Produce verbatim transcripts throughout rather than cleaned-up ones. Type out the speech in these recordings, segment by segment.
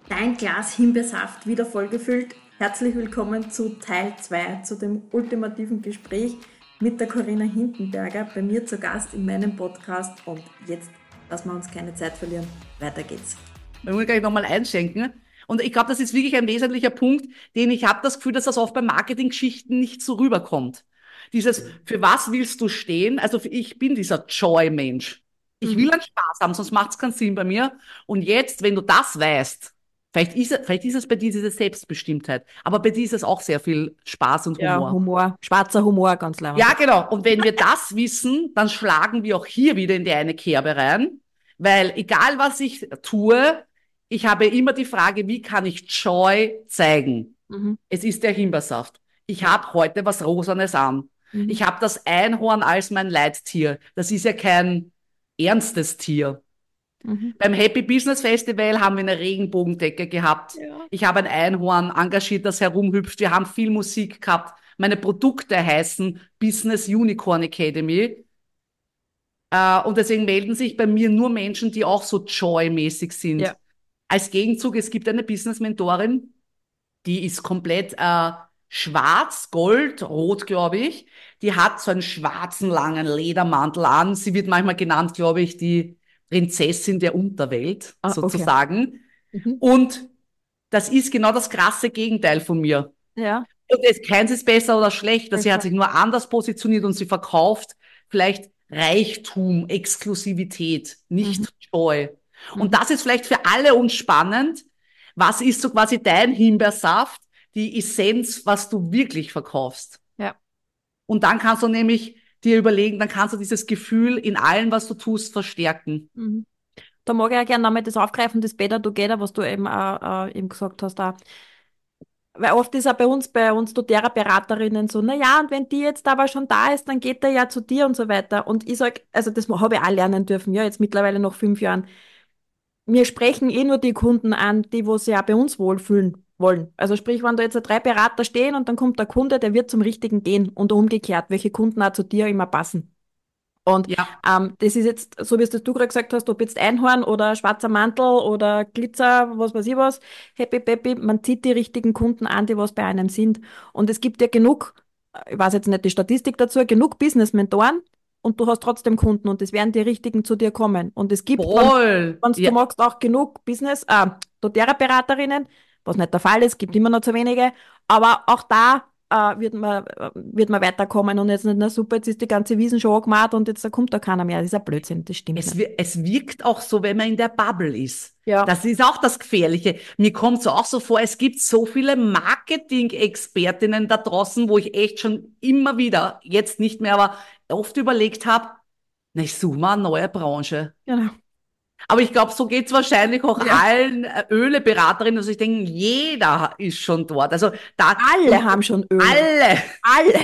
Dein Glas Himbeersaft wieder vollgefüllt. Herzlich willkommen zu Teil zwei, zu dem ultimativen Gespräch mit der Corinna Hindenberger, bei mir zu Gast in meinem Podcast. Und jetzt lassen wir uns keine Zeit verlieren. Weiter geht's. Da muss ich gleich nochmal einschenken. Und ich glaube, das ist wirklich ein wesentlicher Punkt, den ich habe das Gefühl, dass das oft bei Marketinggeschichten nicht so rüberkommt. Dieses, für was willst du stehen? Also ich bin dieser Joy-Mensch. Ich will Mhm. einen Spaß haben, sonst macht es keinen Sinn bei mir. Und jetzt, wenn du das weißt, vielleicht ist, es- vielleicht ist es bei dir diese Selbstbestimmtheit, aber bei dir ist es auch sehr viel Spaß und Ja, Humor. Humor, schwarzer Humor, ganz klar. Ja, genau. Und wenn wir das wissen, dann schlagen wir auch hier wieder in die eine Kerbe rein, weil egal was ich tue, ich habe immer die Frage, wie kann ich Joy zeigen? Mhm. Es ist der Himbeersaft. Ich Ja. habe heute was Rosanes an. Mhm. Ich habe das Einhorn als mein Leittier. Das ist ja kein ernstes Tier. Mhm. Beim Happy Business Festival haben wir eine Regenbogendecke gehabt. Ja. Ich habe ein Einhorn engagiert, das herumhüpft. Wir haben viel Musik gehabt. Meine Produkte heißen Business Unicorn Academy. Äh, und deswegen melden sich bei mir nur Menschen, die auch so Joy-mäßig sind. Ja. Als Gegenzug, es gibt eine Business-Mentorin, die ist komplett äh, schwarz, gold, rot, glaube ich. Die hat so einen schwarzen, langen Ledermantel an. Sie wird manchmal genannt, glaube ich, die Prinzessin der Unterwelt, Ah, okay. sozusagen. Mhm. Und das ist genau das krasse Gegenteil von mir. Ja. Und es, keins ist besser oder schlechter. Sie hat Besser. sich nur anders positioniert und sie verkauft vielleicht Reichtum, Exklusivität, Mhm. nicht Joy. Und Mhm. das ist vielleicht für alle uns spannend. Was ist so quasi dein Himbeersaft, die Essenz, was du wirklich verkaufst? Ja. Und dann kannst du nämlich dir überlegen, dann kannst du dieses Gefühl in allem, was du tust, verstärken. Mhm. Da mag ich ja gerne nochmal das aufgreifen, das Better Together, was du eben auch, äh, eben gesagt hast. Auch. Weil oft ist auch bei uns, bei uns doTERRA-Beraterinnen so, na ja, und wenn die jetzt aber schon da ist, dann geht er ja zu dir und so weiter. Und ich sag, also das habe ich auch lernen dürfen, ja, jetzt mittlerweile nach fünf Jahren. Wir sprechen eh nur die Kunden an, die wo sich auch bei uns wohlfühlen wollen. Also sprich, wenn da jetzt drei Berater stehen und dann kommt der Kunde, der wird zum Richtigen gehen und umgekehrt, welche Kunden auch zu dir immer passen. Und Ja, ähm, das ist jetzt, so wie es das du gerade gesagt hast, ob jetzt Einhorn oder schwarzer Mantel oder Glitzer, was weiß ich was, Happy Peppy, man zieht die richtigen Kunden an, die was bei einem sind. Und es gibt ja genug, ich weiß jetzt nicht die Statistik dazu, genug Business-Mentoren und du hast trotzdem Kunden und es werden die richtigen zu dir kommen. Und es gibt, wenn voll. wenn du Ja, magst, auch genug Business, äh, doTERRA-Beraterinnen, was nicht der Fall ist, gibt immer noch zu wenige, aber auch da äh, wird man, äh, wird man weiterkommen und jetzt nicht, na super, jetzt ist die ganze Wiesen schon angemacht und jetzt kommt da keiner mehr. Das ist ein Blödsinn, das stimmt Es, nicht. wir- es wirkt auch so, wenn man in der Bubble ist. Ja. Das ist auch das Gefährliche. Mir kommt so auch so vor, es gibt so viele Marketing-Expertinnen da draußen, wo ich echt schon immer wieder, jetzt nicht mehr, aber oft überlegt habe, na, ich suche mal eine neue Branche. Genau. Aber ich glaube, so geht's wahrscheinlich auch Ja. allen äh, Öleberaterinnen. Also ich denke, jeder ist schon dort. Also da, Alle und haben schon Öle. alle. Alle.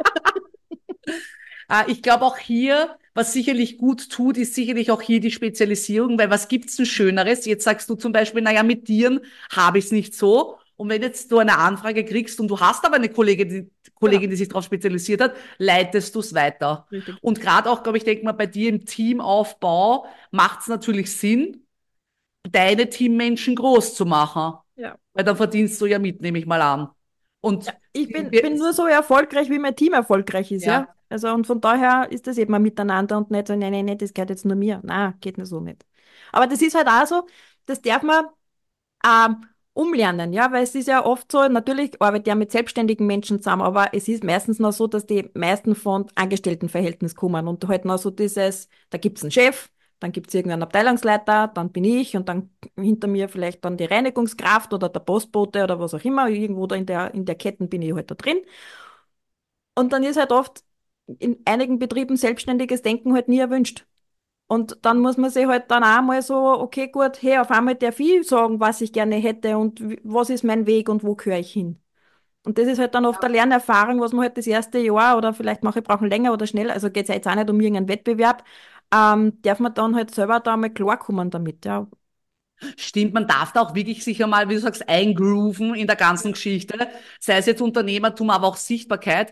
Äh, ich glaube auch hier, was sicherlich gut tut, ist sicherlich auch hier die Spezialisierung, weil was gibt's denn Schöneres? Jetzt sagst du zum Beispiel, naja, mit Tieren habe ich es nicht so. Und wenn jetzt du eine Anfrage kriegst und du hast aber eine Kollegin, die, Genau. Kollegin, die sich darauf spezialisiert hat, leitest du es weiter. Richtig. Und gerade auch, glaube ich, denke mal, bei dir im Teamaufbau macht es natürlich Sinn, deine Teammenschen groß zu machen. Ja. Weil dann verdienst du ja mit, nehme ich mal an. Ja, Und ich bin, wir, bin nur so erfolgreich, wie mein Team erfolgreich ist, ja. ja, Also, und von daher ist das eben ein Miteinander und nicht so, nein, nein, nein, das gehört jetzt nur mir. Na, geht mir so nicht. Aber das ist halt auch so, das darf man ähm, umlernen, ja, weil es ist ja oft so, natürlich arbeite ich ja mit selbstständigen Menschen zusammen, aber es ist meistens noch so, dass die meisten von Angestelltenverhältnis kommen und halt noch so dieses, da gibt's einen Chef, dann gibt's irgendeinen Abteilungsleiter, dann bin ich und dann hinter mir vielleicht dann die Reinigungskraft oder der Postbote oder was auch immer, irgendwo da in der, in der Kette bin ich halt da drin. Und dann ist halt oft in einigen Betrieben selbstständiges Denken halt nie erwünscht. Und dann muss man sich halt dann auch mal so, okay, gut, hey, auf einmal darf ich sagen, was ich gerne hätte und wie- was ist mein Weg und wo gehöre ich hin. Und das ist halt dann oft eine Lernerfahrung, was man halt das erste Jahr oder vielleicht manche brauchen länger oder schnell, also geht es ja jetzt auch nicht um irgendeinen Wettbewerb, ähm, darf man dann halt selber da mal klarkommen damit, ja. stimmt, man darf da auch wirklich sich einmal, wie du sagst, eingrooven in der ganzen Geschichte, sei es jetzt Unternehmertum, aber auch Sichtbarkeit.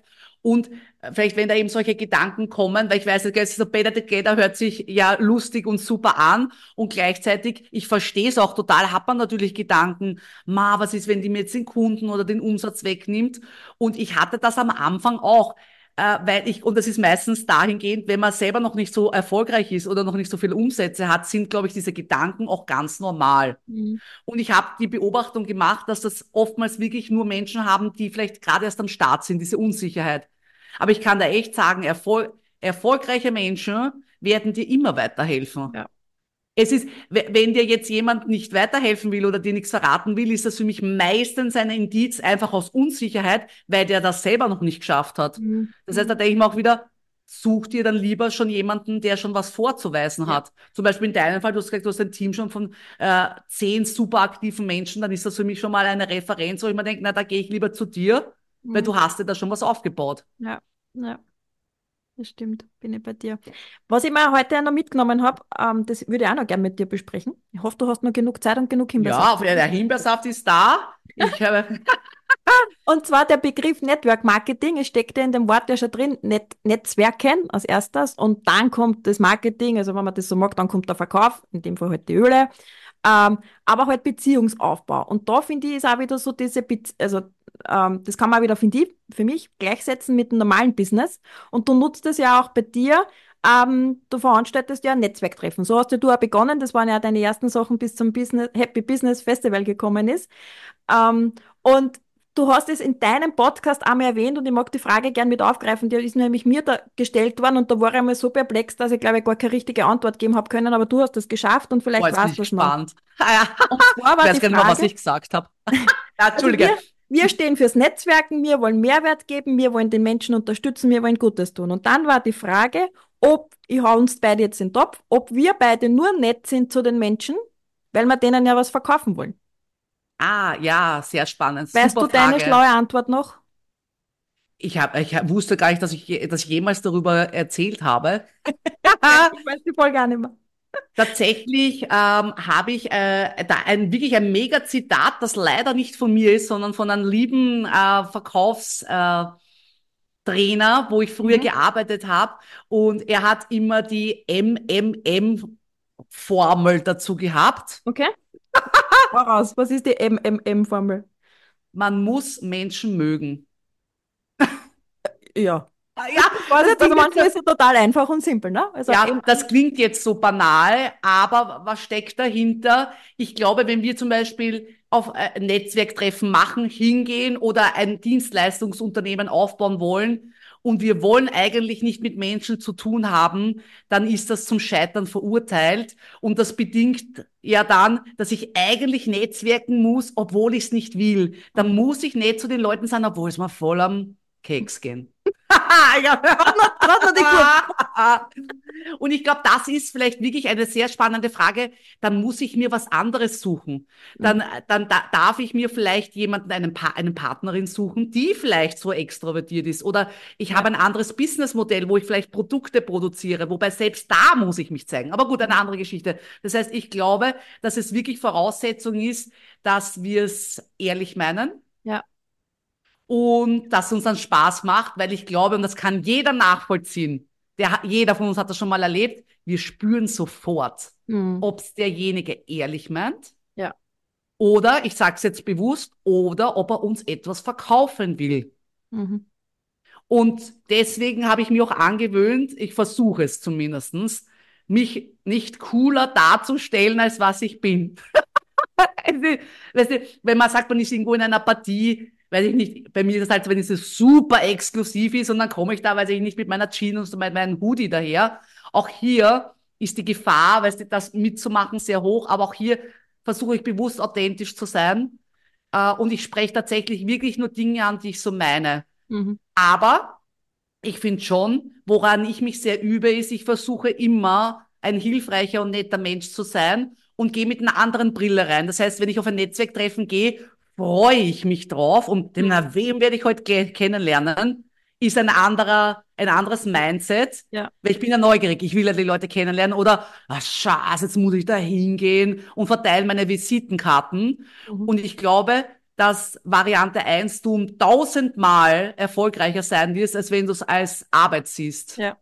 Und äh, vielleicht, wenn da eben solche Gedanken kommen, weil ich weiß, es ist so Better Together hört sich ja lustig und super an und gleichzeitig, ich verstehe es auch total, hat man natürlich Gedanken, ma, was ist, wenn die mir jetzt den Kunden oder den Umsatz wegnimmt? Und ich hatte das am Anfang auch. Äh, weil ich, und das ist meistens dahingehend, wenn man selber noch nicht so erfolgreich ist oder noch nicht so viele Umsätze hat, sind, glaube ich, diese Gedanken auch ganz normal. Mhm. Und ich habe die Beobachtung gemacht, dass das oftmals wirklich nur Menschen haben, die vielleicht gerade erst am Start sind, diese Unsicherheit. Aber ich kann da echt sagen, Erfol erfolgreiche Menschen werden dir immer weiterhelfen. Ja. Es ist, wenn dir jetzt jemand nicht weiterhelfen will oder dir nichts verraten will, ist das für mich meistens ein Indiz einfach aus Unsicherheit, weil der das selber noch nicht geschafft hat. Mhm. Das heißt, da denke ich mir auch wieder, such dir dann lieber schon jemanden, der schon was vorzuweisen Ja. hat. Zum Beispiel in deinem Fall, du hast gesagt, du hast ein Team schon von äh, zehn super aktiven Menschen, dann ist das für mich schon mal eine Referenz, wo ich mir denke, na, da gehe ich lieber zu dir, weil Mhm. du hast dir da schon was aufgebaut. Ja. Ja. Das stimmt, bin ich bei dir. Was ich mir heute auch noch mitgenommen habe, ähm, das würde ich auch noch gerne mit dir besprechen. Ich hoffe, du hast noch genug Zeit und genug Ja, Himbeersaft. der Himbeersaft ist da. Ich habe Und zwar der Begriff Network Marketing. Es steckt ja in dem Wort ja schon drin, Net Netzwerken als erstes und dann kommt das Marketing. Also wenn man das so mag, dann kommt der Verkauf, in dem Fall halt die Öle. Ähm, aber halt Beziehungsaufbau. Und da finde ich, ist auch wieder so diese, Be also ähm, das kann man auch wieder, finde ich, für mich gleichsetzen mit dem normalen Business. Und du nutzt es ja auch bei dir. Ähm, du veranstaltest ja ein Netzwerktreffen. So hast ja du auch begonnen. Das waren ja deine ersten Sachen, bis zum Business, Happy Business Festival gekommen ist. Ähm, und du hast es in deinem Podcast einmal erwähnt und ich mag die Frage gern mit aufgreifen. Die ist nämlich mir da gestellt worden und da war ich einmal so perplex, dass ich glaube ich gar keine richtige Antwort geben habe können, aber du hast es geschafft und Boah, vielleicht jetzt bin weißt ich du es noch. gespannt. Ah, ja. Und zwar Ich war weiß die gar nicht mehr, was Frage, ich gesagt habe. Ja, also Entschuldige. wir, wir stehen fürs Netzwerken, wir wollen Mehrwert geben, wir wollen den Menschen unterstützen, wir wollen Gutes tun. Und dann war die Frage, ob, ich hau uns beide jetzt in den Topf, ob wir beide nur nett sind zu den Menschen, weil wir denen ja was verkaufen wollen. Ah, ja, sehr spannend. Weißt Super du deine Frage. schlaue Antwort noch? Ich hab, ich hab- wusste gar nicht, dass ich, je- dass ich jemals darüber erzählt habe. Ich weiß die Folge auch nicht mehr. Tatsächlich ähm, habe ich äh, da ein wirklich ein Mega-Zitat, das leider nicht von mir ist, sondern von einem lieben äh, Verkaufstrainer, äh, Trainer, wo ich früher Mhm. gearbeitet habe. Und er hat immer die M M M-Formel dazu gehabt. Okay. Voraus. Was ist die M M M-Formel? Man muss Menschen mögen. Ja. Ah, ja, Ich weiß das nicht, also klingt jetzt so, manchmal ist es total einfach und simpel, ne? Also ja, eben, das klingt jetzt so banal, aber was steckt dahinter? Ich glaube, wenn wir zum Beispiel auf ein Netzwerktreffen machen, hingehen oder ein Dienstleistungsunternehmen aufbauen wollen und wir wollen eigentlich nicht mit Menschen zu tun haben, dann ist das zum Scheitern verurteilt. Und das bedingt ja dann, dass ich eigentlich netzwerken muss, obwohl ich es nicht will. Dann mhm. muss ich nicht zu den Leuten sein, obwohl es mir voll am Keks gehen. Ja. Gerade noch die Kurve. Und ich glaube, das ist vielleicht wirklich eine sehr spannende Frage. Dann muss ich mir was anderes suchen. Mhm. Dann, dann da, darf ich mir vielleicht jemanden, einen pa eine Partnerin suchen, die vielleicht so extrovertiert ist. Oder ich Ja. habe ein anderes Businessmodell, wo ich vielleicht Produkte produziere. Wobei selbst da muss ich mich zeigen. Aber gut, eine andere Geschichte. Das heißt, ich glaube, dass es wirklich Voraussetzung ist, dass wir es ehrlich meinen Ja. und dass es uns dann Spaß macht, weil ich glaube, und das kann jeder nachvollziehen, der, jeder von uns hat das schon mal erlebt, wir spüren sofort, Mhm. ob es derjenige ehrlich meint Ja. oder, ich sage es jetzt bewusst, oder ob er uns etwas verkaufen will. Mhm. Und deswegen habe ich mir auch angewöhnt, ich versuche es zumindestens, mich nicht cooler darzustellen, als was ich bin. Also, weißt du, wenn man sagt, man ist irgendwo in einer Partie, weiß ich nicht, bei mir ist es halt so, wenn es so super exklusiv ist und dann komme ich da, weiß ich nicht, mit meiner Jeans und mit meinem Hoodie daher. Auch hier ist die Gefahr, weißt du, das mitzumachen sehr hoch, aber auch hier versuche ich bewusst authentisch zu sein. Äh, und ich spreche tatsächlich wirklich nur Dinge an, die ich so meine. Mhm. Aber ich finde schon, woran ich mich sehr übe, ist, ich versuche immer ein hilfreicher und netter Mensch zu sein und gehe mit einer anderen Brille rein. Das heißt, wenn ich auf ein Netzwerktreffen gehe, freue ich mich drauf und dem, na, wem werde ich heute ke- kennenlernen, ist ein anderer, ein anderes Mindset, Ja. weil ich bin ja neugierig, ich will ja die Leute kennenlernen oder, ah, Scheiße, jetzt muss ich da hingehen und verteile meine Visitenkarten. Mhm. Und ich glaube, dass Variante eins du um tausendmal erfolgreicher sein wirst, als wenn du es als Arbeit siehst. Ja.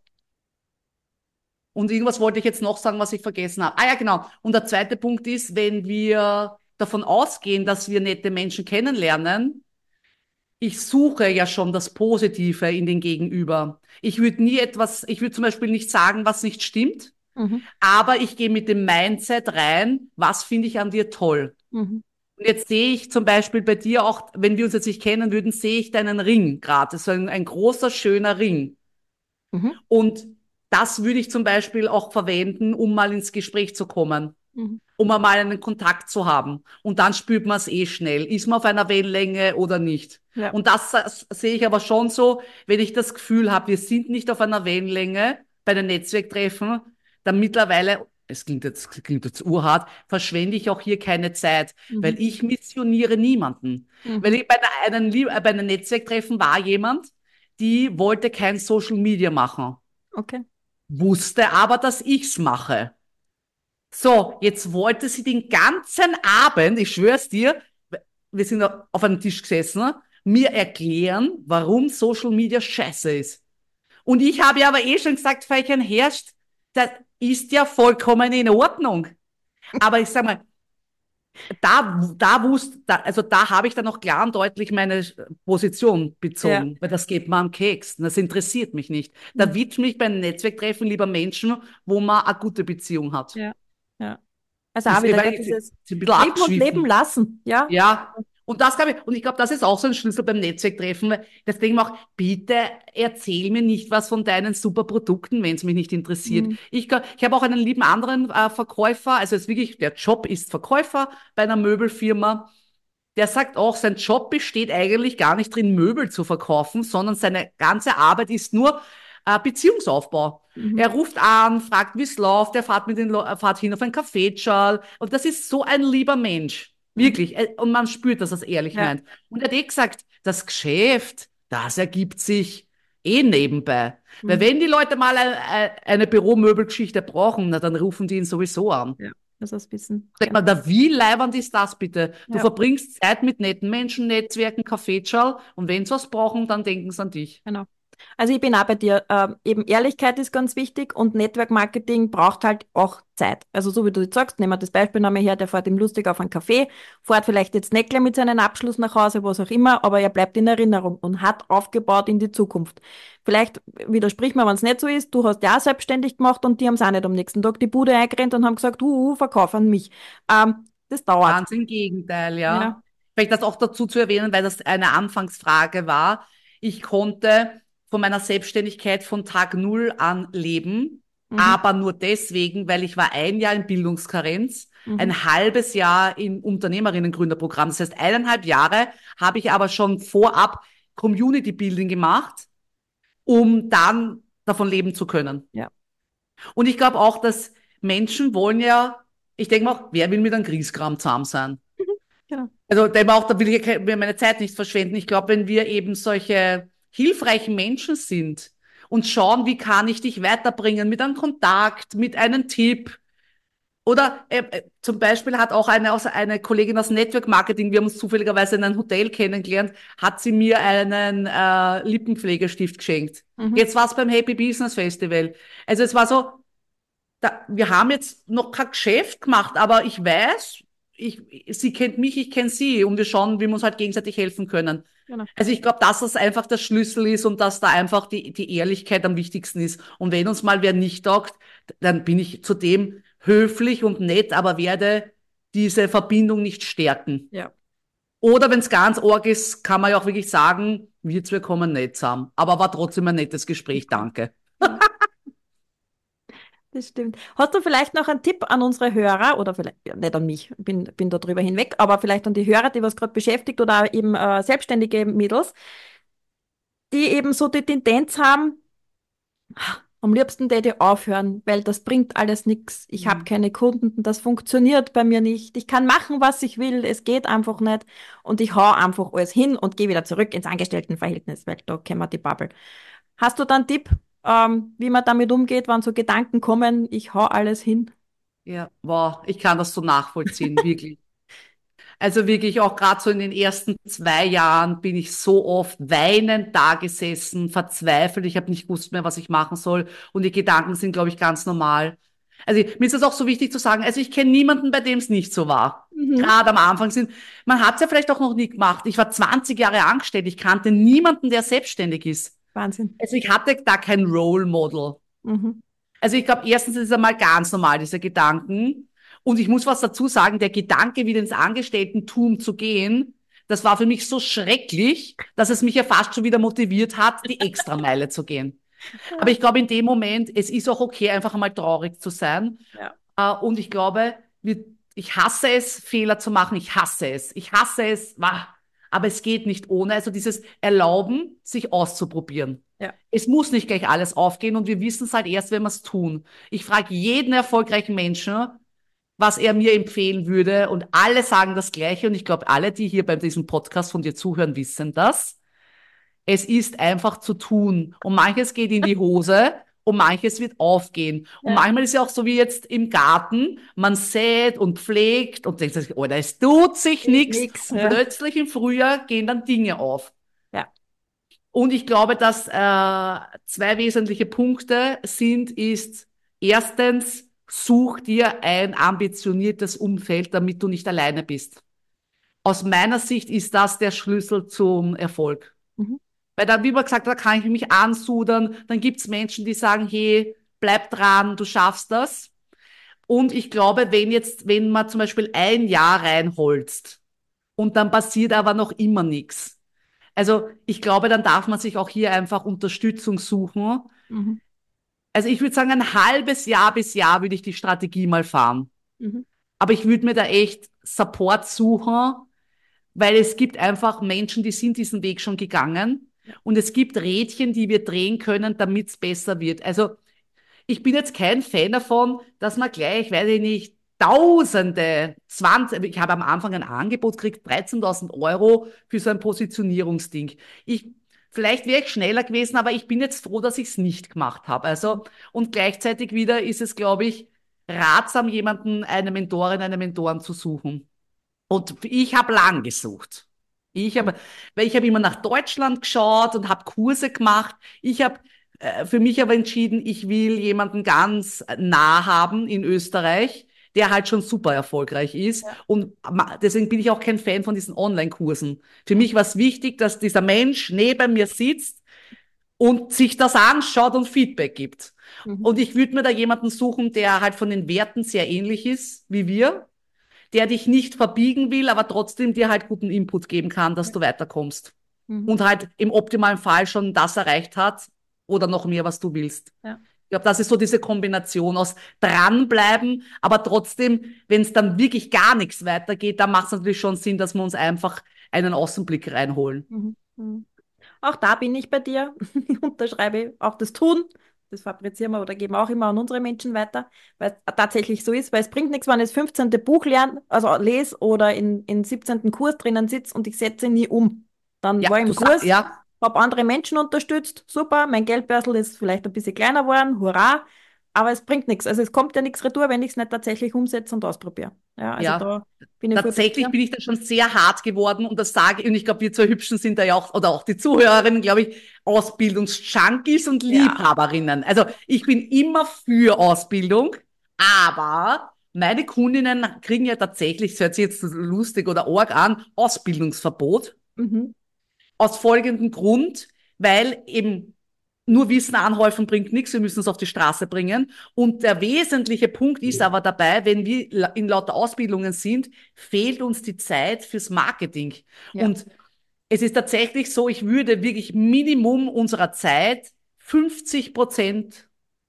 Und irgendwas wollte ich jetzt noch sagen, was ich vergessen habe. Ah ja, genau. Und der zweite Punkt ist, wenn wir davon ausgehen, dass wir nette Menschen kennenlernen, ich suche ja schon das Positive in den Gegenüber. Ich würde nie etwas, ich würde zum Beispiel nicht sagen, was nicht stimmt, Mhm. aber ich gehe mit dem Mindset rein, was finde ich an dir toll. Mhm. Und jetzt sehe ich zum Beispiel bei dir auch, wenn wir uns jetzt nicht kennen würden, sehe ich deinen Ring gerade. Das ist ein, ein großer, schöner Ring. Mhm. Und das würde ich zum Beispiel auch verwenden, um mal ins Gespräch zu kommen, Mhm. um mal einen Kontakt zu haben. Und dann spürt man es eh schnell. Ist man auf einer Wellenlänge oder nicht? Ja. Und das äh, sehe ich aber schon so, wenn ich das Gefühl habe, wir sind nicht auf einer Wellenlänge bei den Netzwerktreffen, dann mittlerweile, es klingt jetzt, klingt jetzt urhart, verschwende ich auch hier keine Zeit, weil Mhm. ich missioniere niemanden. Weil Mhm. ich bei einem, bei einem Netzwerktreffen war jemand, die wollte kein Social Media machen, Okay. wusste aber, dass ich's mache. So, jetzt wollte sie den ganzen Abend, ich schwör's dir, wir sind auf einem Tisch gesessen, mir erklären, warum Social Media scheiße ist. Und ich habe ja aber eh schon gesagt, Veilchen herrscht, das ist ja vollkommen in Ordnung. Aber ich sag mal, da, da wusste, da, also da habe ich dann noch klar und deutlich meine Position Ja. bezogen, weil das geht mir am Keks. Das interessiert mich nicht. Da Mhm. widme ich beim Netzwerktreffen lieber Menschen, wo man eine gute Beziehung hat. Ja. Ja. Also auch Ist, wieder, weil gell, ich, dieses ist ein bisschen Leben und Leben abgeschwiffen. lassen. Ja. Ja, und das glaube ich, und ich glaube, das ist auch so ein Schlüssel beim Netzwerktreffen. Weil das denke ich mir auch, bitte erzähl mir nicht was von deinen super Produkten, wenn es mich nicht interessiert. Mhm. Ich, glaub- ich habe auch einen lieben anderen äh, Verkäufer, also es ist wirklich, der Job ist Verkäufer bei einer Möbelfirma. Der sagt auch, sein Job besteht eigentlich gar nicht drin, Möbel zu verkaufen, sondern seine ganze Arbeit ist nur äh, Beziehungsaufbau. Mhm. Er ruft an, fragt, wie es läuft, er fährt, mit den, Le- fährt hin auf ein Kaffeeschal. Und das ist so ein lieber Mensch. Mhm. Wirklich. Äh, Und man spürt, dass er es ehrlich Ja. meint. Und er hat eh gesagt, das Geschäft, das ergibt sich eh nebenbei. Weil Mhm. wenn die Leute mal eine, eine Büromöbelgeschichte brauchen, na, dann rufen die ihn sowieso an. Ja. Also das Wissen. Denk mal, Genau. da wie leibernd ist das bitte? Du Ja. verbringst Zeit mit netten Menschen, Netzwerken, Kaffeeschal und wenn sie was brauchen, dann denken sie an dich. Genau. Also ich bin auch bei dir. Ähm, eben Ehrlichkeit ist ganz wichtig und Network Marketing braucht halt auch Zeit. Also so wie du jetzt sagst, nehmen wir das Beispiel nochmal her, der fährt ihm lustig auf einen Kaffee, fährt vielleicht jetzt nicht gleich mit seinem Abschluss nach Hause, was auch immer, aber er bleibt in Erinnerung und hat aufgebaut in die Zukunft. Vielleicht widersprich mir, wenn es nicht so ist, du hast ja auch selbstständig gemacht und die haben es auch nicht am nächsten Tag die Bude eingerennt und haben gesagt, uh, uh verkauf an mich. Ähm, das dauert. Ganz im Gegenteil, Ja. ja. Vielleicht das auch dazu zu erwähnen, weil das eine Anfangsfrage war. Ich konnte von meiner Selbstständigkeit von Tag Null an leben, Mhm. aber nur deswegen, weil ich war ein Jahr in Bildungskarenz, Mhm. ein halbes Jahr im Unternehmerinnen-Gründerprogramm. Das heißt, eineinhalb Jahre habe ich aber schon vorab Community Building gemacht, um dann davon leben zu können. Ja. Und ich glaube auch, dass Menschen wollen ja, ich denke mal auch, wer will mit einem Griesgram zusammen sein? Mhm. Genau. Also denke mal auch, da will ich ja ke- meine Zeit nicht verschwenden. Ich glaube, wenn wir eben solche hilfreichen Menschen sind und schauen, wie kann ich dich weiterbringen mit einem Kontakt, mit einem Tipp, oder äh, äh, zum Beispiel hat auch eine, aus, eine Kollegin aus Network Marketing, wir haben uns zufälligerweise in einem Hotel kennengelernt, hat sie mir einen äh, Lippenpflegestift geschenkt. Mhm. Jetzt war es beim Happy Business Festival. Also es war so, da, wir haben jetzt noch kein Geschäft gemacht, aber ich weiß, ich, sie kennt mich, ich kenne sie und wir schauen, wie wir uns halt gegenseitig helfen können. Genau. Also ich glaube, dass das einfach der Schlüssel ist und dass da einfach die, die Ehrlichkeit am wichtigsten ist. Und wenn uns mal wer nicht taugt, dann bin ich zudem höflich und nett, aber werde diese Verbindung nicht stärken. Ja. Oder wenn es ganz arg ist, kann man ja auch wirklich sagen, wir zwei kommen nicht zusammen. Aber war trotzdem ein nettes Gespräch, danke. Ja. Das stimmt. Hast du vielleicht noch einen Tipp an unsere Hörer oder vielleicht ja, nicht an mich, bin, bin da drüber hinweg, aber vielleicht an die Hörer, die was gerade beschäftigt oder eben äh, selbstständige Mädels, die eben so die Tendenz haben, am liebsten täte ich aufhören, weil das bringt alles nichts. Ich habe Mhm. keine Kunden, das funktioniert bei mir nicht. Ich kann machen, was ich will, es geht einfach nicht und ich hau einfach alles hin und gehe wieder zurück ins Angestelltenverhältnis, weil da kennen wir die Bubble. Hast du da einen Tipp, ähm, wie man damit umgeht, wenn so Gedanken kommen, ich hau alles hin? Ja, wow, ich kann das so nachvollziehen, wirklich. Also wirklich auch gerade so in den ersten zwei Jahren bin ich so oft weinend da gesessen, verzweifelt. Ich habe nicht gewusst mehr, was ich machen soll. Und die Gedanken sind, glaube ich, ganz normal. Also mir ist es auch so wichtig zu sagen, also ich kenne niemanden, bei dem es nicht so war. Mhm. Gerade am Anfang sind, man hat es ja vielleicht auch noch nie gemacht. Ich war zwanzig Jahre angestellt. Ich kannte niemanden, der selbstständig ist. Wahnsinn. Also ich hatte da kein Role Model. Mhm. Also ich glaube, erstens ist es einmal ganz normal, diese Gedanken. Und ich muss was dazu sagen, der Gedanke, wieder ins Angestellten-Tum zu gehen, das war für mich so schrecklich, dass es mich ja fast schon wieder motiviert hat, die Extrameile zu gehen. Aber Ja. ich glaube, in dem Moment, es ist auch okay, einfach einmal traurig zu sein. Ja. Äh, Und ich glaube, wir, ich hasse es, Fehler zu machen. Ich hasse es. Ich hasse es. Wah. Aber es geht nicht ohne. Also dieses Erlauben, sich auszuprobieren. Ja. Es muss nicht gleich alles aufgehen und wir wissen es halt erst, wenn wir es tun. Ich frage jeden erfolgreichen Menschen, was er mir empfehlen würde und alle sagen das Gleiche und ich glaube, alle, die hier bei diesem Podcast von dir zuhören, wissen das. Es ist einfach zu tun. Und manches geht in die Hose und manches wird aufgehen. Und Ja. manchmal ist ja auch so wie jetzt im Garten, man sät und pflegt und denkt sich, oh, es tut sich Ist nichts. nix. Und Ja. plötzlich im Frühjahr gehen dann Dinge auf. Ja. Und ich glaube, dass äh, zwei wesentliche Punkte sind, ist erstens, such dir ein ambitioniertes Umfeld, damit du nicht alleine bist. Aus meiner Sicht ist das der Schlüssel zum Erfolg. Mhm. Weil dann, wie man gesagt hat, da kann ich mich ansudern, dann gibt's Menschen, die sagen, hey, bleib dran, du schaffst das. Und ich glaube, wenn jetzt, wenn man zum Beispiel ein Jahr reinholzt und dann passiert aber noch immer nichts. Also ich glaube, dann darf man sich auch hier einfach Unterstützung suchen. Mhm. Also ich würde sagen, ein halbes Jahr bis Jahr würde ich die Strategie mal fahren. Mhm. Aber ich würde mir da echt Support suchen, weil es gibt einfach Menschen, die sind diesen Weg schon gegangen. Und es gibt Rädchen, die wir drehen können, damit es besser wird. Also ich bin jetzt kein Fan davon, dass man gleich, weiß ich nicht, Tausende, zwanzig, ich habe am Anfang ein Angebot gekriegt, dreizehntausend Euro für so ein Positionierungsding. Ich, vielleicht wäre ich schneller gewesen, aber ich bin jetzt froh, dass ich es nicht gemacht habe. Also, und gleichzeitig wieder ist es, glaube ich, ratsam, jemanden, eine Mentorin, einen Mentoren zu suchen. Und ich habe lang gesucht. Ich habe, weil ich habe immer nach Deutschland geschaut und habe Kurse gemacht. Ich habe äh, für mich aber entschieden, ich will jemanden ganz nah haben in Österreich, der halt schon super erfolgreich ist. Ja. Und ma- deswegen bin ich auch kein Fan von diesen Online-Kursen. Für Mhm. mich war es wichtig, dass dieser Mensch neben mir sitzt und sich das anschaut und Feedback gibt. Mhm. Und ich würde mir da jemanden suchen, der halt von den Werten sehr ähnlich ist wie wir, der dich nicht verbiegen will, aber trotzdem dir halt guten Input geben kann, dass Ja. du weiterkommst. Mhm. Und halt im optimalen Fall schon das erreicht hat oder noch mehr, was du willst. Ja. Ich glaube, das ist so diese Kombination aus dranbleiben, aber trotzdem, wenn es dann wirklich gar nichts weitergeht, dann macht es natürlich schon Sinn, dass wir uns einfach einen Außenblick reinholen. Mhm. Mhm. Auch da bin ich bei dir. Ich unterschreibe auch das Tun. Das fabrizieren wir oder geben wir auch immer an unsere Menschen weiter, weil es tatsächlich so ist, weil es bringt nichts, wenn ich das fünfzehnte. Buch lerne, also lese oder in, in siebzehnten. Kurs drinnen sitze und ich setze ihn nie um. Dann Ja, war ich du im sagst, Kurs, ja, habe andere Menschen unterstützt, super, mein Geldbörsel ist vielleicht ein bisschen kleiner geworden, hurra, aber es bringt nichts. Also es kommt ja nichts retour, wenn ich es nicht tatsächlich umsetze und ausprobiere. Ja, also ja. da bin ich voll bei Tatsächlich dir. bin ich da schon sehr hart geworden und das sage ich, und ich glaube, wir zwei Hübschen sind da ja auch, oder auch die Zuhörerinnen, glaube ich, Ausbildungsjunkies und Ja. Liebhaberinnen. Also ich bin immer für Ausbildung, aber meine Kundinnen kriegen ja tatsächlich, das hört sich jetzt lustig oder arg an, Ausbildungsverbot. Mhm. Aus folgendem Grund, weil eben nur Wissen anhäufen bringt nichts, wir müssen es auf die Straße bringen. Und der wesentliche Punkt ist aber dabei, wenn wir in lauter Ausbildungen sind, fehlt uns die Zeit fürs Marketing. Ja. Und es ist tatsächlich so, ich würde wirklich Minimum unserer Zeit fünfzig Prozent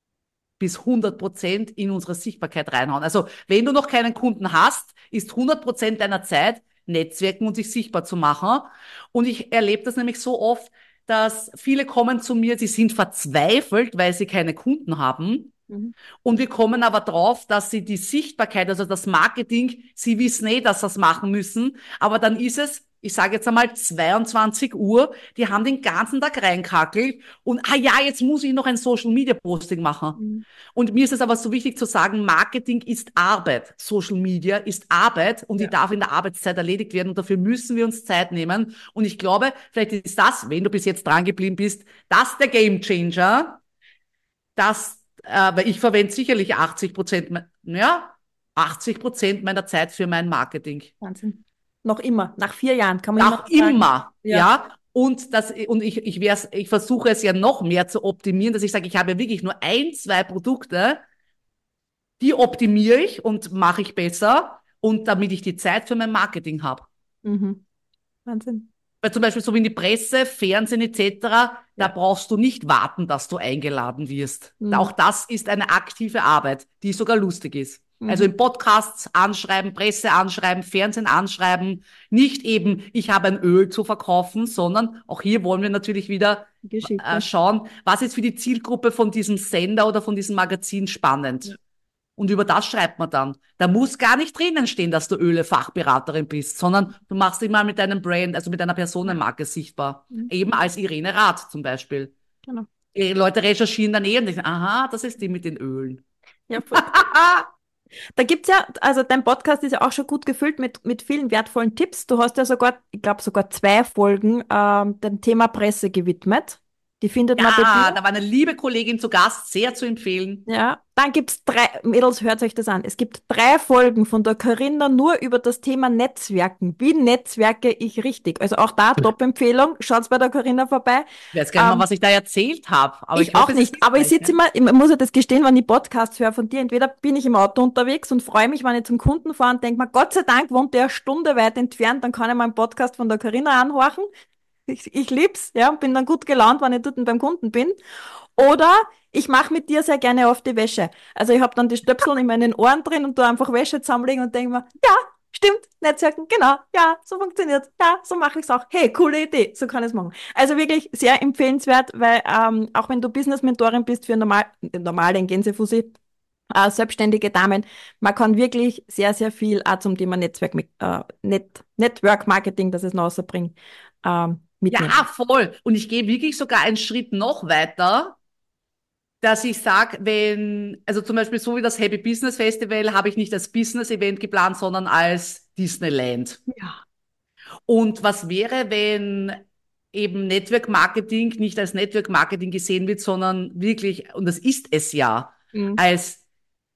bis hundert Prozent in unsere Sichtbarkeit reinhauen. Also wenn du noch keinen Kunden hast, ist hundert Prozent deiner Zeit Netzwerken und sich sichtbar zu machen. Und ich erlebe das nämlich so oft, dass viele kommen zu mir, sie sind verzweifelt, weil sie keine Kunden haben. Mhm. Und wir kommen aber drauf, dass sie die Sichtbarkeit, also das Marketing, sie wissen eh, dass sie das machen müssen. Aber dann ist es, ich sage jetzt einmal zweiundzwanzig Uhr, die haben den ganzen Tag reinkackelt und, ah ja, jetzt muss ich noch ein Social Media Posting machen. Mhm. Und mir ist es aber so wichtig zu sagen, Marketing ist Arbeit. Social Media ist Arbeit und die Ja. darf in der Arbeitszeit erledigt werden und dafür müssen wir uns Zeit nehmen. Und ich glaube, vielleicht ist das, wenn du bis jetzt dran geblieben bist, das der Gamechanger, dass, äh, weil ich verwende sicherlich achtzig Prozent, me- ja, achtzig Prozent meiner Zeit für mein Marketing. Wahnsinn. Noch immer, nach vier Jahren, kann man immer Auch noch sagen. immer, Ja. ja. Und das, und ich, ich wär's, ich versuche es ja noch mehr zu optimieren, dass ich sage, ich habe wirklich nur ein, zwei Produkte, die optimiere ich und mache ich besser und damit ich die Zeit für mein Marketing habe. Mhm. Wahnsinn. Weil zum Beispiel so wie in die Presse, Fernsehen et cetera, da Ja. brauchst du nicht warten, dass du eingeladen wirst. Mhm. Auch das ist eine aktive Arbeit, die sogar lustig ist. Also Mhm. in Podcasts anschreiben, Presse anschreiben, Fernsehen anschreiben. Nicht eben, ich habe ein Öl zu verkaufen, sondern auch hier wollen wir natürlich wieder äh, Geschichte. schauen, was ist für die Zielgruppe von diesem Sender oder von diesem Magazin Ja. spannend. Und über das schreibt man dann. Da muss gar nicht drinnen stehen, dass du Öle-Fachberaterin bist, sondern du machst dich mal mit deinem Brand, also mit deiner Ja. Personenmarke sichtbar. Mhm. Eben als Irene Rath zum Beispiel. Genau. Die Leute recherchieren dann eh und denken, aha, das ist die mit den Ölen. Ja, voll. Da gibt's ja, also dein Podcast ist ja auch schon gut gefüllt mit, mit vielen wertvollen Tipps. Du hast ja sogar, ich glaube sogar zwei Folgen ähm, dem Thema Presse gewidmet. Die findet man bei Ja, dir. da war eine liebe Kollegin zu Gast, sehr zu empfehlen. Ja, dann gibt's drei, Mädels, hört euch das an. Es gibt drei Folgen von der Corinna nur über das Thema Netzwerken. Wie netzwerke ich richtig? Also auch da Top-Empfehlung. Schaut's bei der Corinna vorbei. Ich weiß gar nicht mal, Ähm, was ich da erzählt habe, aber ich Ich hoffe, auch es ist nicht, aber ich hilfreich. sitze Ja? immer, ich muss ja das gestehen, wenn ich Podcasts höre von dir, entweder bin ich im Auto unterwegs und freue mich, wenn ich zum Kunden fahre und denke mir, Gott sei Dank wohnt der eine Stunde weit entfernt, dann kann ich mal einen Podcast von der Corinna anhorchen. Ich, ich lieb's, ja, und bin dann gut gelaunt, wenn ich dort beim Kunden bin. Oder ich mache mit dir sehr gerne auf die Wäsche. Also ich habe dann die Stöpsel in meinen Ohren drin und tu einfach Wäsche zusammenlegen und denke mir, ja, stimmt, Netzwerken, genau, ja, so funktioniert, ja, so mache ich's auch. Hey, coole Idee, so kann ich's machen. Also wirklich sehr empfehlenswert, weil ähm, auch wenn du Business-Mentorin bist für normal, normale in Gänsefusi, äh, selbstständige Damen, man kann wirklich sehr, sehr viel auch zum Thema Netzwerk, äh, Net, Network Marketing, das es noch rausbringt, ähm, Ja, mitnehmen. voll. Und ich gehe wirklich sogar einen Schritt noch weiter, dass ich sage, wenn, also zum Beispiel so wie das Happy Business Festival habe ich nicht als Business-Event geplant, sondern als Disneyland. Ja. Und was wäre, wenn eben Network Marketing nicht als Network Marketing gesehen wird, sondern wirklich, und das ist es ja, Mhm. als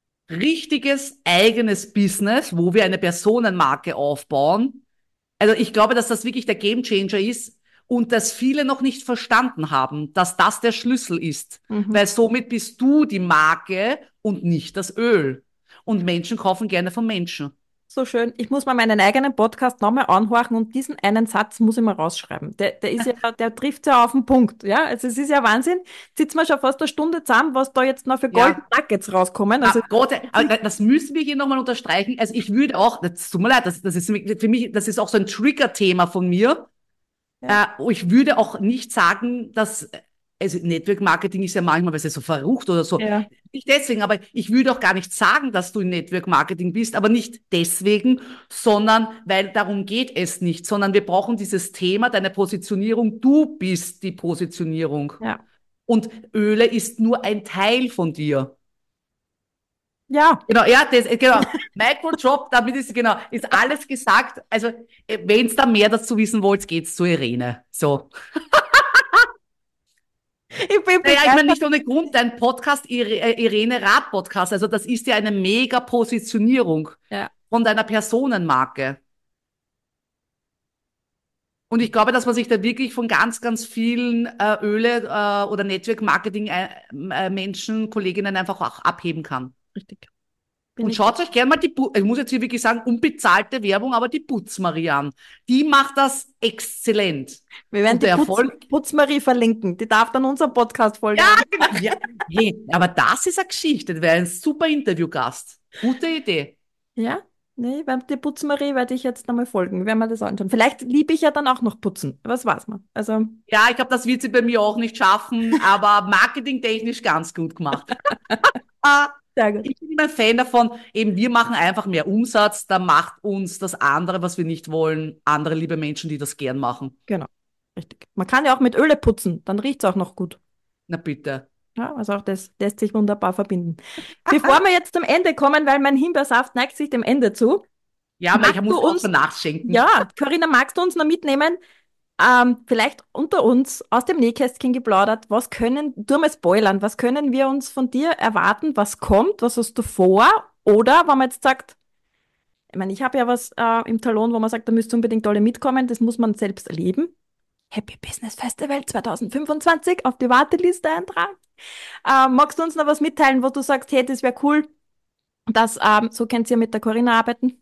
richtiges eigenes Business, wo wir eine Personenmarke aufbauen. Also ich glaube, dass das wirklich der Gamechanger ist und dass viele noch nicht verstanden haben, dass das der Schlüssel ist, Mhm. weil somit bist du die Marke und nicht das Öl. Und Menschen kaufen gerne von Menschen. So schön. Ich muss mal meinen eigenen Podcast nochmal anhorchen und diesen einen Satz muss ich mal rausschreiben. Der, der ist ja, der trifft ja auf den Punkt. Ja, also es ist ja Wahnsinn. Sitzen wir schon fast eine Stunde zusammen, was da jetzt noch für Golden Ja, Nuggets rauskommen. Also, ah, Gott, aber das müssen wir hier nochmal unterstreichen. Also ich würde auch, das tut mir leid, das, das ist für mich, das ist auch so ein Trigger-Thema von mir. ja, Äh, ich würde auch nicht sagen, dass, also Network Marketing ist ja manchmal, weil es ja so verrucht oder so. ja, Nicht deswegen, aber ich würde auch gar nicht sagen, dass du in Network Marketing bist, aber nicht deswegen, sondern weil darum geht es nicht, sondern wir brauchen dieses Thema, deine Positionierung. Du bist die Positionierung. ja. Und Öle ist nur ein Teil von dir. Ja, Genau, ja, das, äh, genau. Microdrop, damit ist, genau, ist alles gesagt. Also, wenn es da mehr dazu wissen wollt, geht's zu Irene. So. ich bin Naja, ich meine, begeistert. nicht ohne Grund, dein Podcast, Ire- äh, Irene Rath Podcast, also das ist ja eine mega Positionierung Ja, von deiner Personenmarke. Und ich glaube, dass man sich da wirklich von ganz, ganz vielen äh, Öle äh, oder Network-Marketing-Menschen, Kolleginnen einfach auch abheben kann. richtig. Bin Und ich. schaut euch gerne mal die, Bu ich muss jetzt hier wirklich sagen, unbezahlte Werbung, aber die Putzmarie an. Die macht das exzellent. Wir werden Und die der Putz, Erfolg, Putzmarie verlinken. Die darf dann unsere Podcast-Folge ja, an. genau. Ja, hey, aber das ist eine Geschichte. Das wäre ein super Interviewgast. Gute Idee. Ja? Nee, weil die Putzmarie werde ich jetzt einmal folgen. Werden wir das anschauen. Vielleicht liebe ich ja dann auch noch putzen. Was weiß man. Also, Ja, ich glaube, das wird sie bei mir auch nicht schaffen, aber marketingtechnisch ganz gut gemacht. Sehr gut. Ich bin immer ein Fan davon, eben wir machen einfach mehr Umsatz, da macht uns das andere, was wir nicht wollen, andere liebe Menschen, die das gern machen. Genau. Richtig. Man kann ja auch mit Öle putzen, dann riecht es auch noch gut. Na bitte. Ja, also auch das lässt sich wunderbar verbinden. Bevor wir jetzt zum Ende kommen, weil mein Himbeersaft neigt sich dem Ende zu, Ja, aber ich magst du muss auch uns, nachschenken. ja, Corinna, magst du uns noch mitnehmen, ähm, vielleicht unter uns aus dem Nähkästchen geplaudert, was können, du mal spoilern, was können wir uns von dir erwarten, was kommt, was hast du vor? Oder wenn man jetzt sagt, ich meine, ich habe ja was äh, im Talon, wo man sagt, da müsst ihr unbedingt alle mitkommen, das muss man selbst erleben. Happy Business Festival zwanzig fünfundzwanzig auf die Warteliste eintragen. Äh, magst du uns noch was mitteilen, wo du sagst, hey, das wäre cool, dass ähm, so könnt ihr mit der Corinna arbeiten?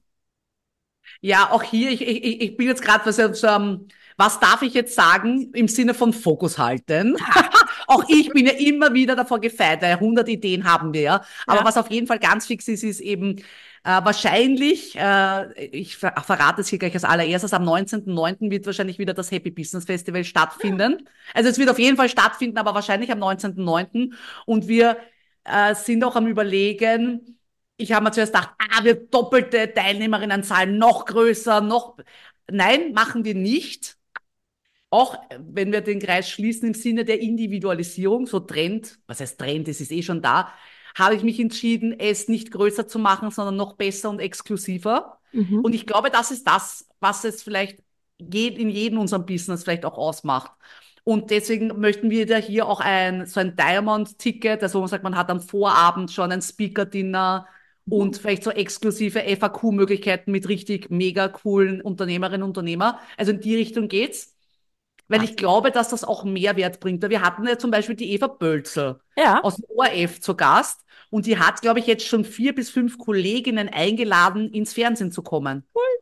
Ja, auch hier, ich, ich, ich bin jetzt gerade, was, so, ähm, was darf ich jetzt sagen im Sinne von Fokus halten? Auch ich bin ja immer wieder davor gefeit, weil hundert Ideen haben wir ja. Aber Ja. was auf jeden Fall ganz fix ist, ist eben äh, wahrscheinlich, äh, ich ver verrate es hier gleich als allererstes, am neunzehnten neunten wird wahrscheinlich wieder das Happy Business Festival stattfinden. Also es wird auf jeden Fall stattfinden, aber wahrscheinlich am neunzehnten neunten. Und wir äh, sind auch am Überlegen, ich habe mir zuerst gedacht, ah, wir doppelte Teilnehmerinnenzahl, noch größer, noch. Nein, machen wir nicht. Auch wenn wir den Kreis schließen im Sinne der Individualisierung, so Trend, was heißt Trend, es ist eh schon da, habe ich mich entschieden, es nicht größer zu machen, sondern noch besser und exklusiver. Mhm. Und ich glaube, das ist das, was es vielleicht in jedem unserem Business vielleicht auch ausmacht. Und deswegen möchten wir da hier auch ein, so ein Diamond-Ticket, also wo man sagt, man hat am Vorabend schon ein Speaker-Dinner und Mhm. vielleicht so exklusive F A Q-Möglichkeiten mit richtig mega coolen Unternehmerinnen und Unternehmer. Also in die Richtung geht's. Weil ich Passt. glaube, dass das auch Mehrwert bringt. Wir hatten ja zum Beispiel die Eva Bölzel Ja. aus dem O R F zu Gast und die hat, glaube ich, jetzt schon vier bis fünf Kolleginnen eingeladen, ins Fernsehen zu kommen.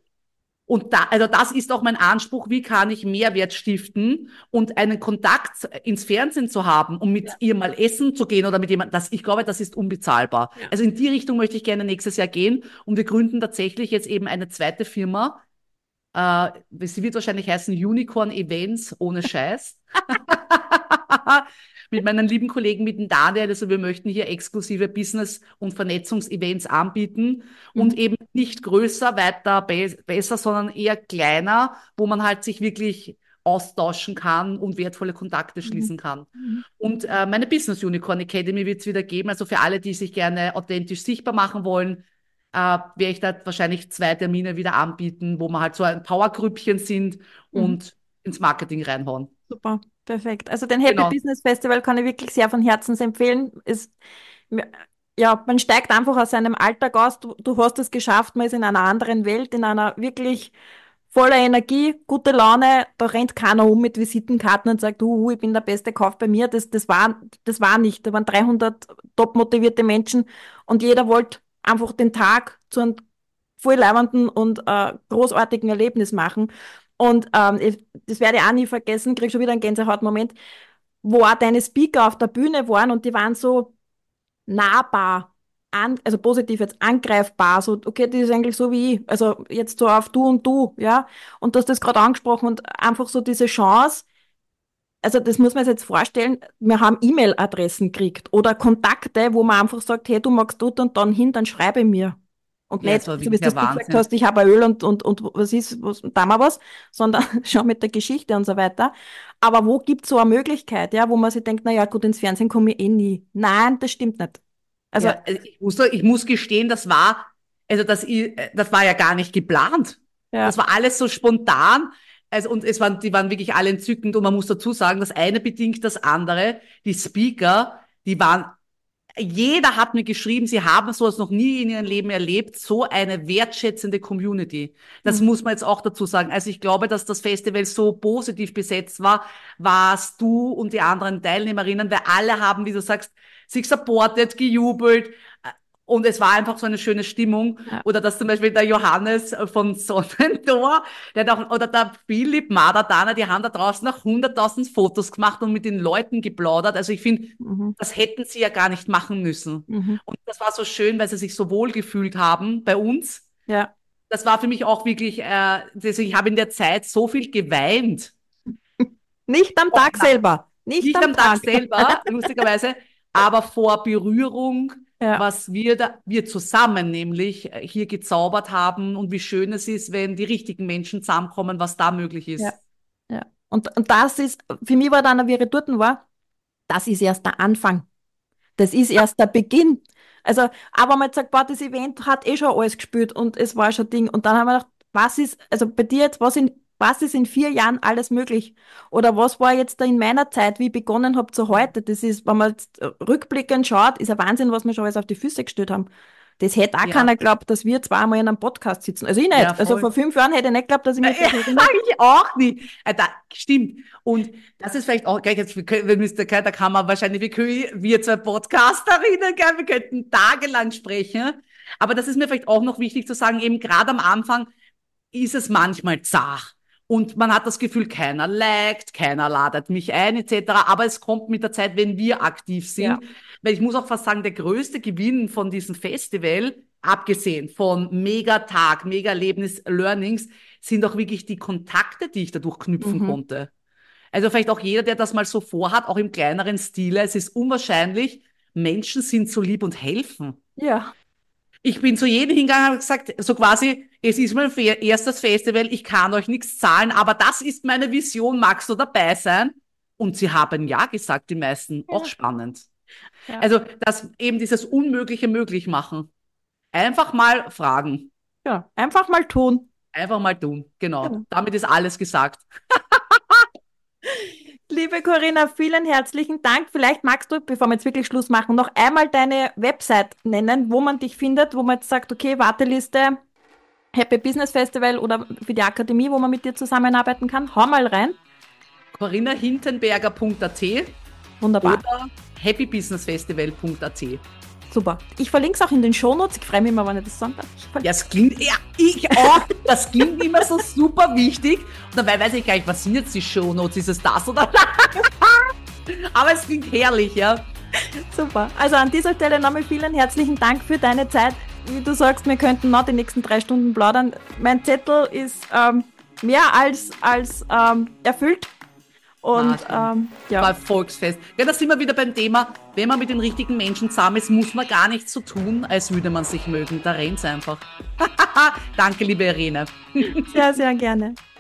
Und da, also das ist auch mein Anspruch, wie kann ich Mehrwert stiften und einen Kontakt ins Fernsehen zu haben, um mit Ja. ihr mal essen zu gehen oder mit jemandem, das, ich glaube, das ist unbezahlbar. Ja. Also in die Richtung möchte ich gerne nächstes Jahr gehen und wir gründen tatsächlich jetzt eben eine zweite Firma. Äh, sie wird wahrscheinlich heißen Unicorn Events ohne Scheiß. Mit meinen lieben Kollegen, mit dem Daniel. Also wir möchten hier exklusive Business- und Vernetzungsevents anbieten und Mhm. eben nicht größer, weiter, be besser, sondern eher kleiner, wo man halt sich wirklich austauschen kann und wertvolle Kontakte Mhm. schließen kann. Mhm. Und äh, meine Business Unicorn Academy wird es wieder geben. Also für alle, die sich gerne authentisch sichtbar machen wollen, äh, werde ich da wahrscheinlich zwei Termine wieder anbieten, wo wir halt so ein Powergrüppchen sind Mhm. und ins Marketing reinhauen. Super, perfekt. Also den Happy Genau. Business Festival kann ich wirklich sehr von Herzen empfehlen. Ist, ja, man steigt einfach aus seinem Alltag aus. Du, du hast es geschafft, man ist in einer anderen Welt, in einer wirklich voller Energie, gute Laune. Da rennt keiner um mit Visitenkarten und sagt, uh, ich bin der Beste, kauf bei mir. Das, das war, das war nicht. Da waren dreihundert top motivierte Menschen und jeder wollte einfach den Tag zu einem voll leibenden und äh, großartigen Erlebnis machen. Und ähm, ich, das werde ich auch nie vergessen, krieg schon wieder einen Gänsehautmoment, wo auch deine Speaker auf der Bühne waren und die waren so nahbar, an, also positiv jetzt angreifbar, so, okay, das ist eigentlich so wie ich, also jetzt so auf du und du, ja, und du hast das gerade angesprochen und einfach so diese Chance, also das muss man sich jetzt vorstellen, wir haben E-Mail-Adressen gekriegt oder Kontakte, wo man einfach sagt, hey, du magst dort und dann hin, dann schreibe mir. Und Ja, nicht, es war so wie wirklich das der du gesagt Wahnsinn. hast, ich habe ein Öl und, und, und was ist, was, da mal was, sondern schon mit der Geschichte und so weiter. Aber wo gibt's so eine Möglichkeit, ja, wo man sich denkt, na ja, gut, ins Fernsehen komme ich eh nie. Nein, das stimmt nicht. Also, Ja, also ich muss, ich muss gestehen, das war, also das, i- das war ja gar nicht geplant. Das ja. war alles so spontan. Also, und es waren, die waren wirklich alle entzückend. Und man muss dazu sagen, das eine bedingt das andere. Die Speaker, die waren, jeder hat mir geschrieben, sie haben sowas noch nie in ihrem Leben erlebt, so eine wertschätzende Community. Das Mhm. muss man jetzt auch dazu sagen. Also ich glaube, dass das Festival so positiv besetzt war, warst du und die anderen Teilnehmerinnen, weil alle haben, wie du sagst, sich supportet, gejubelt. Und es war einfach so eine schöne Stimmung. Ja. Oder dass zum Beispiel der Johannes von Sonnentor, der hat auch, oder der Philipp Madatana, die haben da draußen noch hunderttausend Fotos gemacht und mit den Leuten geplaudert. Also ich finde, Mhm. das hätten sie ja gar nicht machen müssen. Mhm. Und das war so schön, weil sie sich so wohl gefühlt haben bei uns. Ja. Das war für mich auch wirklich, äh, deswegen, ich habe in der Zeit so viel geweint. Nicht am Auch Tag selber. Nicht nicht am am Tag Tag. selber, lustigerweise, aber vor Berührung, Ja, was wir da, wir zusammen nämlich hier gezaubert haben und wie schön es ist, wenn die richtigen Menschen zusammenkommen, was da möglich ja, ist. ja. Und, und das ist, für mich war dann, wie ich dort war, das ist erst der Anfang. Das ist erst der Beginn. Also, aber man sagt, boah, das Event hat eh schon alles gespielt und es war schon Ding. Und dann haben wir gedacht, was ist, also bei dir jetzt, was in, was ist in vier Jahren alles möglich? Oder was war jetzt da in meiner Zeit, wie ich begonnen habe zu heute? Das ist, wenn man jetzt rückblickend schaut, ist ein Wahnsinn, was wir schon alles auf die Füße gestellt haben. Das hätte auch Ja, keiner geglaubt, dass wir zweimal in einem Podcast sitzen. Also ich ja, nicht. Also voll. vor fünf Jahren hätte ich nicht geglaubt, dass ich Ja, mich so erinnere. ich auch nicht. Äh, da, stimmt. Und das ist vielleicht auch, gleich jetzt, wir können- wir müssen, da kann man wahrscheinlich, wir, können, wir zwei Podcasterinnen, gell, wir könnten tagelang sprechen. Aber das ist mir vielleicht auch noch wichtig zu sagen, eben gerade am Anfang ist es manchmal zart. Und man hat das Gefühl, keiner liked, keiner ladet mich ein, et cetera. Aber es kommt mit der Zeit, wenn wir aktiv Ja. sind. Weil ich muss auch fast sagen, der größte Gewinn von diesem Festival, abgesehen von Megatag, Mega-Erlebnis, Learnings, sind auch wirklich die Kontakte, die ich dadurch knüpfen Mhm. konnte. Also vielleicht auch jeder, der das mal so vorhat, auch im kleineren Stile. Es ist unwahrscheinlich, Menschen sind so lieb und helfen. Ja. Ich bin zu jedem hingegangen und habe gesagt, so quasi, es ist mein fe- erstes Festival, ich kann euch nichts zahlen, aber das ist meine Vision, magst du dabei sein? Und sie haben ja gesagt, die meisten, auch Ja. spannend. Ja. Also, dass eben dieses Unmögliche möglich machen. Einfach mal fragen. Ja. Einfach mal tun. Einfach mal tun. Genau. Genau. Damit ist alles gesagt. Liebe Corinna, vielen herzlichen Dank. Vielleicht magst du, bevor wir jetzt wirklich Schluss machen, noch einmal deine Website nennen, wo man dich findet, wo man jetzt sagt, okay, Warteliste, Happy Business Festival oder für die Akademie, wo man mit dir zusammenarbeiten kann. Hau mal rein. corinna hintenberger punkt a t Wunderbar. oder happy business festival punkt a t. Super. Ich verlinke es auch in den Shownotes. Ich freue mich immer, wenn ich das sagen darf. Ich Ja, verlinke- es klingt, ja, ich auch, das klingt immer so super wichtig. Und dabei weiß ich gar nicht, was sind jetzt die Shownotes? Ist es das oder das? Aber es klingt herrlich, ja. Super. Also an dieser Stelle nochmal vielen herzlichen Dank für deine Zeit. Wie du sagst, wir könnten noch die nächsten drei Stunden plaudern. Mein Zettel ist ähm, mehr als, als ähm, erfüllt. Und ähm, ja. Bei Volksfest. Ja, da sind wir wieder beim Thema, wenn man mit den richtigen Menschen zusammen ist, muss man gar nichts so tun, als würde man sich mögen. Da rennt's einfach. Danke, liebe Irene. Sehr, sehr gerne.